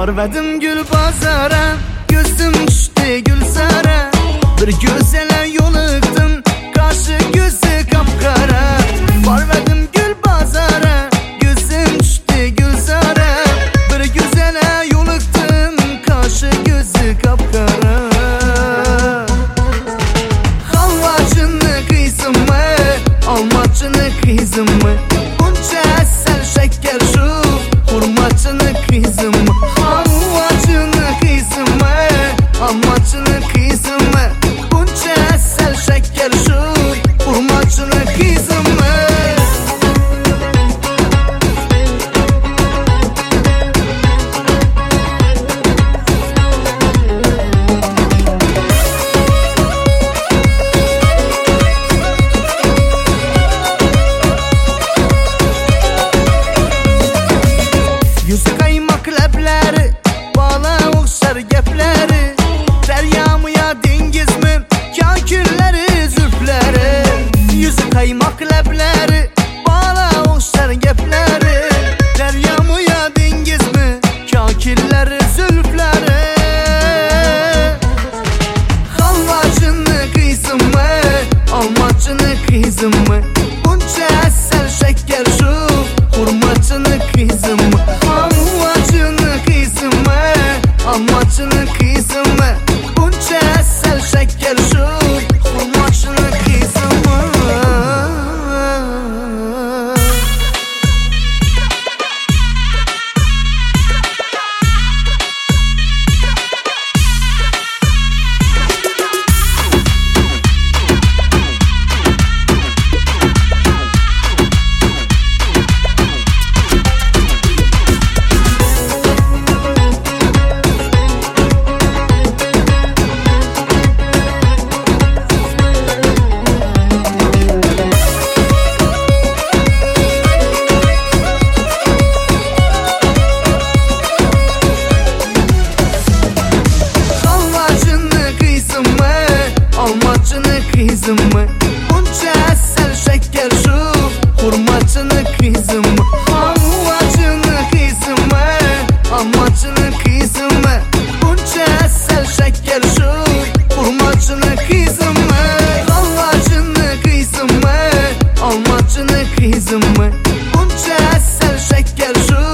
Arvadım gül bazara, gözüm düştü gülsara. Bir güzele yoluqdum, karşı gözü kapkara. Arvadım gül bazara, gözüm düştü gülsara. Bir güzele yoluqdum, karşı gözü kapkara. Halvacını kızım mı, almacını kızım mı? Bunca sen şeker şu, hurmacını kızım mı? Halvacını kızım mı, almacını kızım mı? Bunca sen şeker şu, hurmacını kızım mı? Yüzü kaymak ləbləri, bala oxşar gəpləri. Dəryamı ya dengiz mi, kakülləri, zülfləri. Yüzü kaymak ləbləri, bala oxşar gəpləri. Dəryamı ya dengiz mi, kakülləri, zülfləri. Halvacını kızım mı, almacını kızım mı? Bunca sen şeker şu, hurmacını kızım mı? Halvacını kızım mı, almacını kızım mı? Bunca sen şeker şu, hurmacını kızım mı? Almacını kızım mı? Bunca sen şeker şu, hurmacını kızım mı? Halvacını kızım mı, almacını kızım mı? Bunca sen şeker şu, hurmacını kızım mı? Halvacını kızım mı, almacını kızım mı? Bunca sen şeker şu,